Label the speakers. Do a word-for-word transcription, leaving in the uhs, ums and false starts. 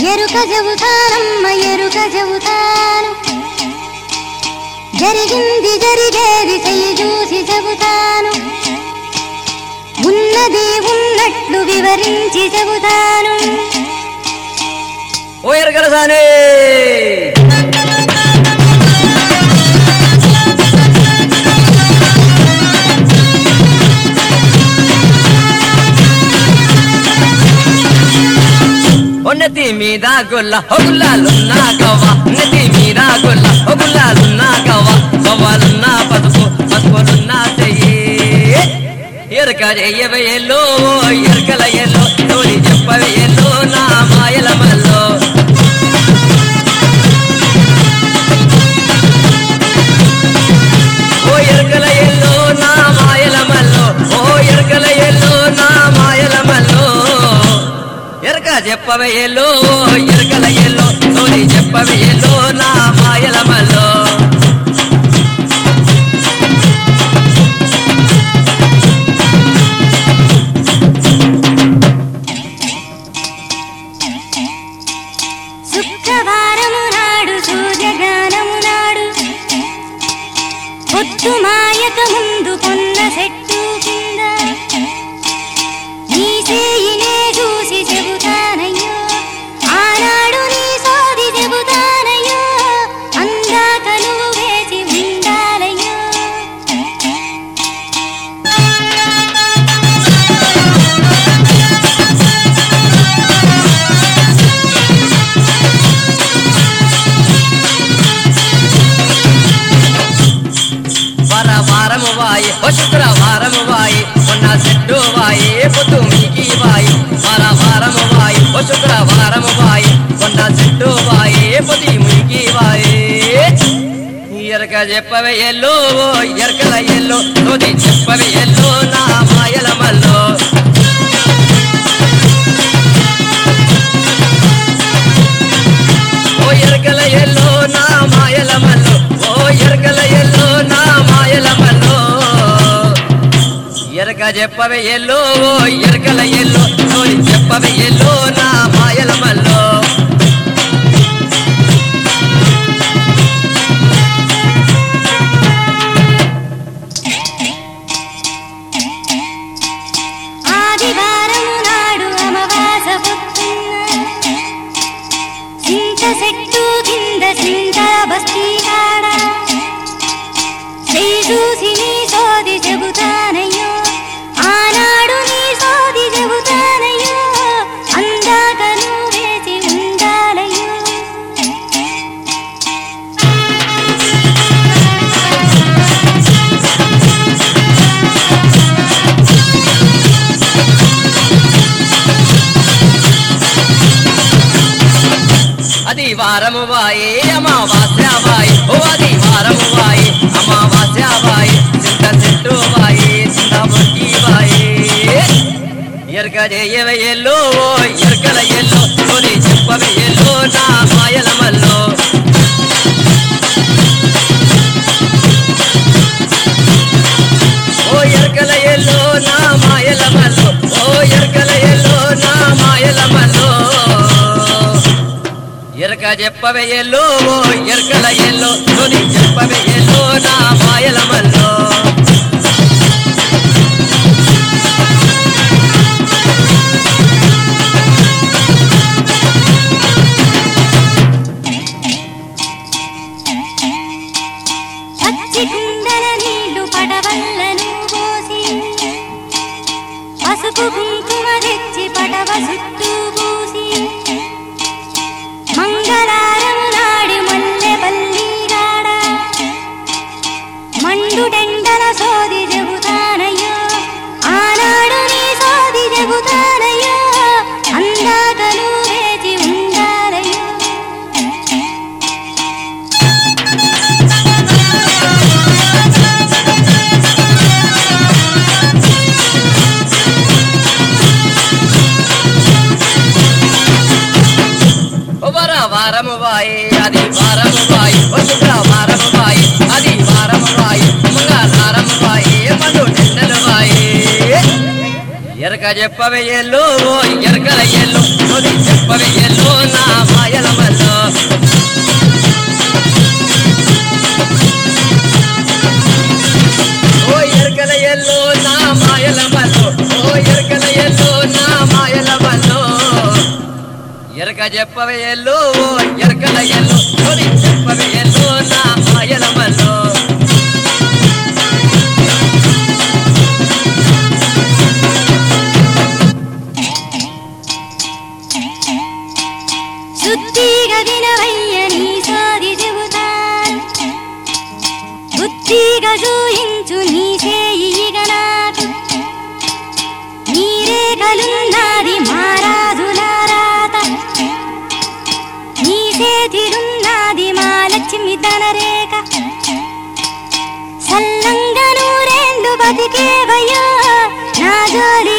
Speaker 1: ఎరుక చెబుతానమ్మ ఎరుక చెబుతాను, జరిగింది జరిగేది చెయ్యి చూసి చెబుతాను, ఉన్నది ఉన్నట్లు వివరించి చెబుతాను.
Speaker 2: ఓ ఎరకలసానే నెత్తి మీద గొల్ల హొగుల్లాలున్నా కవ్వ, నెత్తి మీద గొల్ల హొగుల్లాలున్నా కవ్వ, కవ్వాలున్నా పసుపు పసుపులున్నా చెయ్యి ఎరక చెయ్యవయ్యలో ఎరకల ఎల్లో తోడి చెప్పవయ్యలో నా మాయల మల్లో. ఓ ఎరకల ఎల్లో నా మాయల మల్లో, ఓ ఎరకల ఎల్లో నా మాయల మల్లో, ఎరక చెప్పవయ్యలో ఎరకల ఎల్లో తోడి చెప్పవయ్యలో నా మాయల మల్లో.
Speaker 1: శుక్రవారము నాడు సూర్యగానము నాడు, పొద్దు మాయక ముందు కొన్న చెట్టు కింద నీ చేయినే చూసి చెబుతానయ్యో, ఆనాడు నీ సోది చెబుతానయ్యో, అందాక నువ్వు వేచి ఉండాలయ్యో.
Speaker 2: వారము వాయి ఓ శుక్రవారము వాయి మొన్న చెట్టు వాయి పొద్దు మీకి వాయి, వార వారము వాయి ఓ శుక్రవారము వాయి మొన్న చెట్టు వాయి పొద్దు మీకి వాయి ఎరక చెప్పవే ఎల్లో ఎరకల ఎల్లో తోది చెప్పవే ఎల్లో నా మాయల మల్లో. ఓ ఎరకల ఎల్లో నా మాయల మల్లో, ఓ ఎరకల ఎల్లో నా మాయల మల్లో, ఎరక చెప్పవే ఎల్లో ఎరకల ఎల్లో తోడి చెప్పవే ఎల్లో నా మాయల మల్లో.
Speaker 1: ఆదివారము నాడు అమావాస పొద్దున్న చింత చెట్టు కింద చింత బస్తీ కాడ చేయి చూసి నీ సోది చెబుతానయ్యో, ఆనాడు నీ సోది చెబుతానయ్యో, అందాక నువ్వు వేచి ఉండాలయ్యో.
Speaker 2: అది వారము వాయి అమావాస్య వాయి, ఓ అది వారము వాయి అమావాస్య వాయి, చింత చెట్టు వాయి చింత బొట్టి వాయి ఎరక చేయవే ఎల్లో ఎరకల ఎల్లో తోడి చెప్పవే ఎల్లో నా మాయల మల్లో. ఓ ఎరకల ఎల్లో నా మాయల మల్లో, ఓ ఎరకల ఎల్లో నా మాయల మల్లో, ఎరక చెప్పవే ఎల్లో ఎరకల ఎల్లో తోడి చెప్పవే ఎల్లో నా మాయల మల్లో.
Speaker 1: పచ్చి కుండల నీళ్లు పడవల్లను పోసి, పసుపు కుంకుమ తెచ్చి పడవ చుట్టూ పూసి, మంగళారము నాడి మల్లె పల్లి
Speaker 2: చెప్పవే ఎల్లో ఎరకల ఎల్లో నోది చెప్పవే ఎల్లో నా మాయల మల్లో ఓ ఎరకల ఎల్లో నా మాయల మల్లో ఓ ఎరకల ఎల్లో నా మాయల మల్లో ఎరక చెప్పవే ఎల్లో ఎరకల ఎల్లో నోది చెప్పవే ఎల్లో నా మాయల మల్లో
Speaker 1: శుద్ధిగా వినవయ్య నీ సాది చెబుతాను బుద్ధిగా చూయించు నీ చేయిగ నాకు నీరే కలున్నది మారాజుల రాత నీ చేతిలున్నది మా లక్ష్మి ధనరేఖ సల్లంగా నూరేళ్ళు బతికేవయ్యో నా జోలి